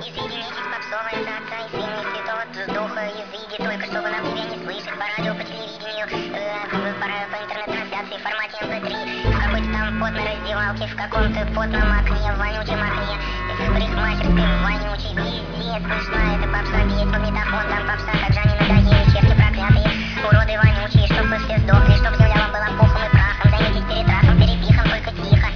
Изведенитесь попсовым за отца и сына и святого духа, изыди только чтобы на тебе не слышать по радио, по телевидению, по интернет-трансляции в формате MP3, в какой-то там потной раздевалке, в каком-то потном окне, в вонючем окне, в парикмахерской вонючей, везде слышна эта попса, бьет магнитофон, там попса, как же они надоели, черти проклятые, уроды вонючие, чтоб вы все сдохли, чтоб земля вам была пухом и прахом, займитесь перетрахом, перепихом, только тихо.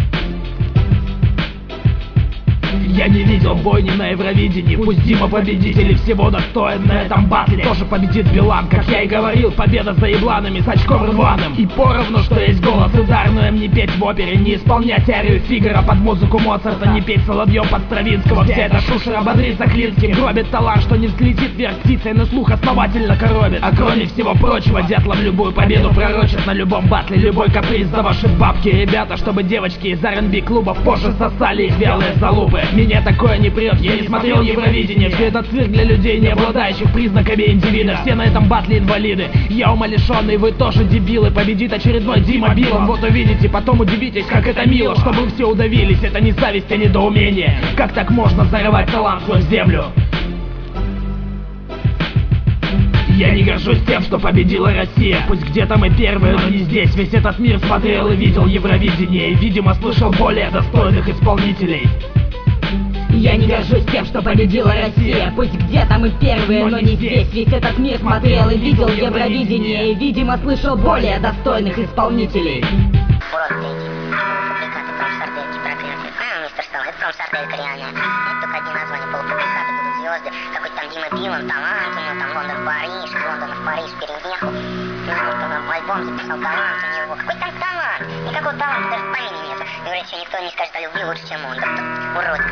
Я не видел бойни на Евровидении, пусть Дима победитель и всего достоин на этом батле. Тоже победит Билан, как я и говорил, победа за ебланами с очком рваным. И поровну, что есть голос ударную, не петь в опере, не исполнять арию Фигара под музыку Моцарта, не петь соловьем под Стравинского. Вся эта шушера бодрится Клинским, гробит талант, что не взлетит вверх птицей, но слух основательно коробит. А кроме всего прочего, дятлом любую победу пророчат на любом батле, любой каприз за ваши бабки. Ребята, чтобы девочки из R&B клубов позже сосали их вялые залупы. Меня такое не прет, я не смотрел Евровидение. Все это цирк для людей, не обладающих признаками индивида. Все на этом батле инвалиды, я умалишенный, вы тоже дебилы. Победит очередной Дима Билан, вот увидите, потом удивитесь, как это мило. Чтобы все удавились, это не зависть, а недоумение. Как так можно зарывать талант свой в землю? Я не горжусь тем, что победила Россия. Пусть где-то мы первые, но не здесь. Весь этот мир смотрел и видел Евровидение, и, видимо, слышал более достойных исполнителей. Я не горжусь тем, что победила Россия. Пусть где-то мы первые, но не здесь. Весь этот мир смотрел и видел Евровидение, и, видимо, слышал более достойных исполнителей. Урод эти, полуфабрикаты, промсардельки проклятые. Мистер Стал, это промсарделька реальная. Это только одни названия, полуфабрикаты будут звезды. Какой-то там Дима Билан, талант у него, там Лондон-Париж, из Лондона в Париж переехал. Там альбом записал, талант у него. Какой там талант? Никакого таланта даже в помине нету. Говорят, что никто не скажет о любви лучше, чем он. Уродец.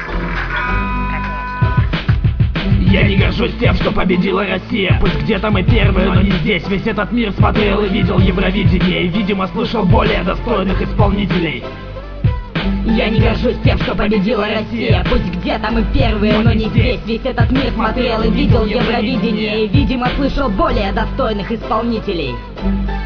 Я не горжусь тем, что победила Россия. Пусть где-то мы первые, но не здесь. Весь этот мир смотрел и видел Евровидение, и, видимо, слышал более достойных исполнителей. Я не горжусь тем, что победила Россия. Пусть где-то мы первые, но не здесь. Весь этот мир смотрел и видел Евровидение, и, видимо, слышал более достойных исполнителей.